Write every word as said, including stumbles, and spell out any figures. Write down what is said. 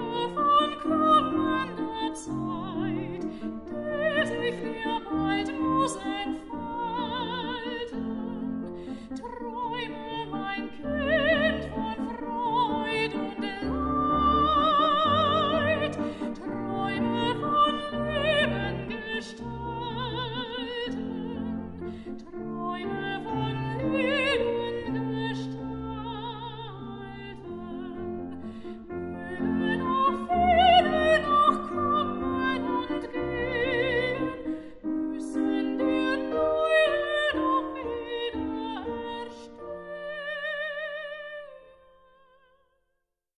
von kommender Zeit, der sich mir bald muss entfalten. Träume, mein Kind,